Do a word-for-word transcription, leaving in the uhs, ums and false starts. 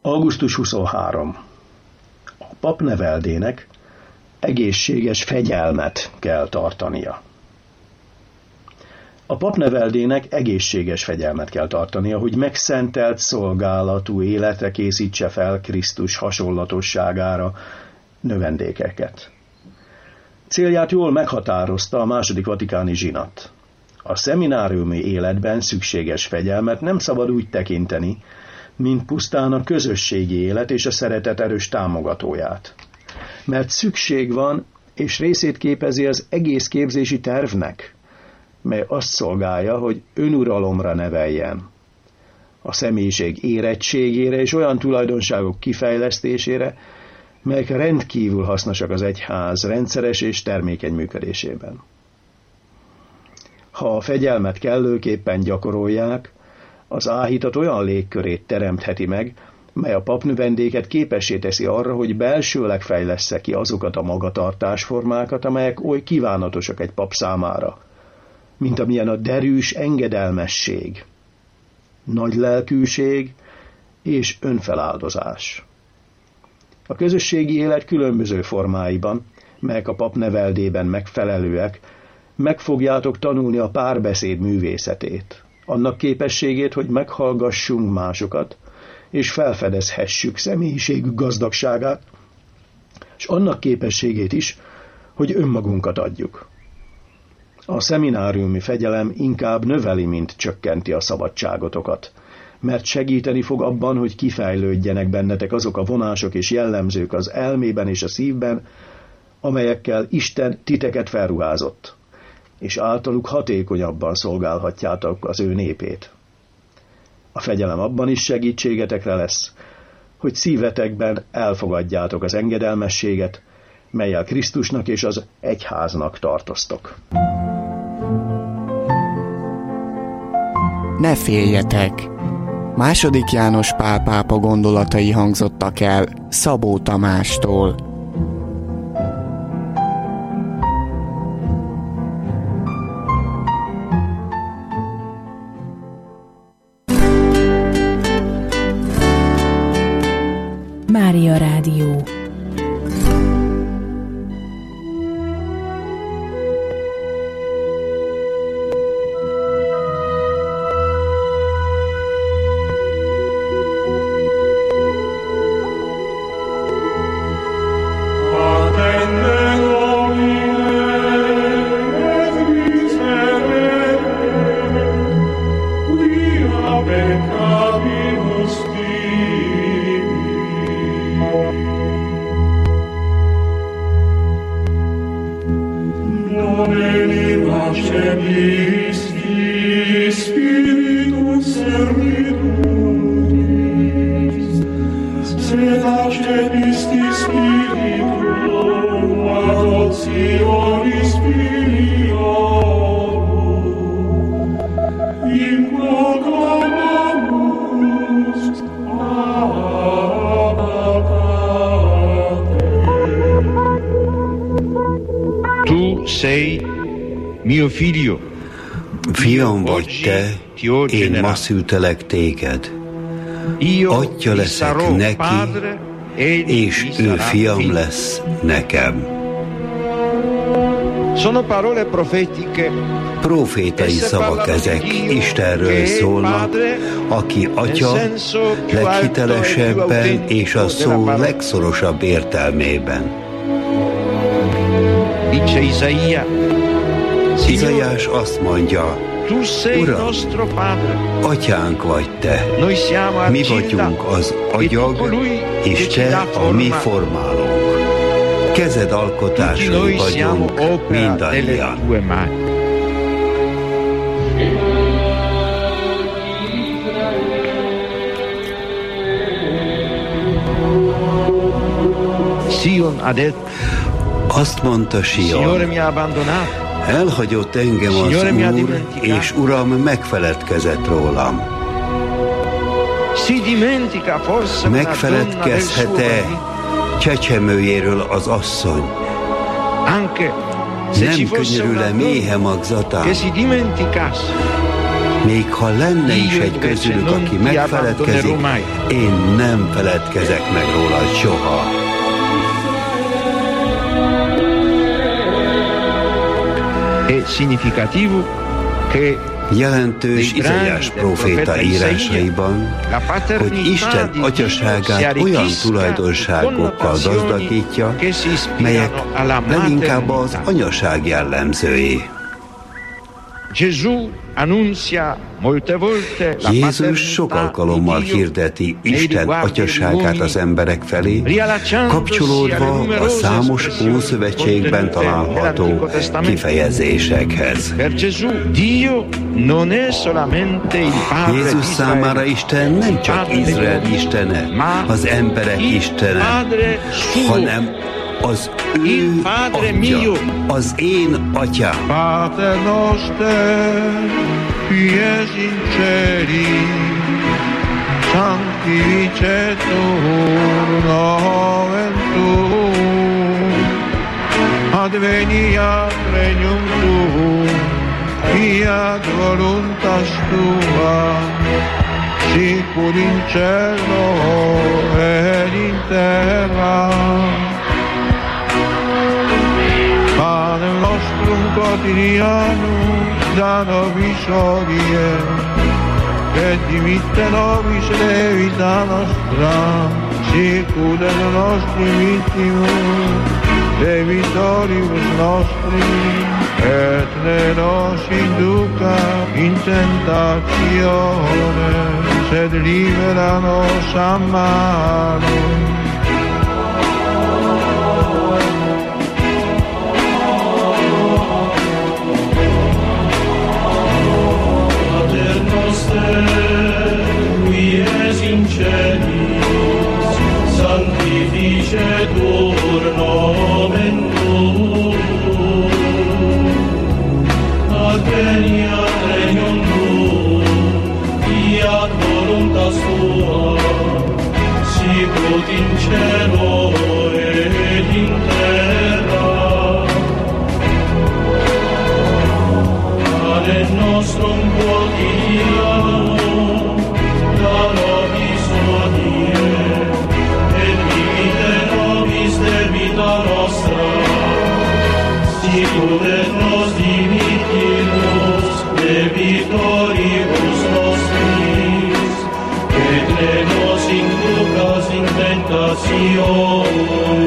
augusztus huszonharmadika. A papneveldének egészséges fegyelmet kell tartania. A papneveldének egészséges fegyelmet kell tartania, hogy megszentelt szolgálatú életre készítse fel Krisztus hasonlatosságára növendékeket. Célját jól meghatározta a második vatikáni zsinat. A szemináriumi életben szükséges fegyelmet nem szabad úgy tekinteni, mint pusztán a közösségi élet és a szeretet erős támogatóját. Mert szükség van, és részét képezi az egész képzési tervnek, mely azt szolgálja, hogy önuralomra neveljen. A személyiség érettségére és olyan tulajdonságok kifejlesztésére, melyek rendkívül hasznosak az egyház rendszeres és termékeny működésében. Ha a fegyelmet kellőképpen gyakorolják, az áhítat olyan légkörét teremtheti meg, mely a papnövendéket képessé teszi arra, hogy belsőleg fejlessze ki azokat a magatartásformákat, amelyek oly kívánatosak egy pap számára, mint amilyen a derűs engedelmesség, nagy lelkűség és önfeláldozás. A közösségi élet különböző formáiban, melyek a papneveldében megfelelőek, meg fogjátok tanulni a párbeszéd művészetét, annak képességét, hogy meghallgassunk másokat, és felfedezhessük személyiségük gazdagságát, és annak képességét is, hogy önmagunkat adjuk. A szemináriumi fegyelem inkább növeli, mint csökkenti a szabadságotokat, mert segíteni fog abban, hogy kifejlődjenek bennetek azok a vonások és jellemzők az elmében és a szívben, amelyekkel Isten titeket felruházott, és általuk hatékonyabban szolgálhatjátok az ő népét. A fegyelem abban is segítségetekre lesz, hogy szívetekben elfogadjátok az engedelmességet, mellyel Krisztusnak és az egyháznak tartoztok. Ne féljetek! Második János Pál pápa gondolatai hangzottak el Szabó Tamástól. Mária Rádió. Fiam vagy te, én ma szültelek téged. Atya leszek neki, és ő fiam lesz nekem. Profétai szavak ezek, Istenről szólnak, aki atya leghitelesebben és a szó legszorosabb értelmében. Izaiás azt mondja, Uram, atyánk vagy te, mi vagyunk az agyag, és te a mi formálónk. Kezed alkotásai vagyunk mindannyian. Azt mondta Sion, elhagyott engem az Úr, és Uram megfeledkezett rólam. Megfeledkezhet-e csecsemőjéről az asszony? Nem könyörül-e méhe magzatán? Még ha lenne is egy közülük, aki megfeledkezik, én nem feledkezek meg rólad soha. Jelentős Izaiás próféta írásaiban, hogy Isten atyaságát olyan tulajdonságokkal gazdagítja, melyek leginkább az anyaság jellemzői. Jézus sok alkalommal hirdeti Isten atyaságát az emberek felé, kapcsolódva a számos Ószövetségben található kifejezésekhez. Jézus számára Isten nem csak Izrael istene, az emberek istene, hanem az ő atya, az én atyám. Pater noster, qui es in celi, sanctificetur nomen tuum, adveniat regnum tuum, fiat voluntas tua, sicur in cielo et in terra. Panem nostrum quotidianum da nobis hodie, et dimitte nobis debita nostra, sicut et nostri vittimus debitoribus nostri, et ne nos induca in tentatione, sed libera nos a malo. Qui es in celis, sanctificetur nomen tuum, adveniat regnum tuum, fiat voluntas tua, sicut in cielo et in terra. Panem nostrum quotidianum da nobis hodie, et dimitte nobis debita nostra, sicut et nos dimittimus debitoribus nostris, et ne nos inducas in tentatione,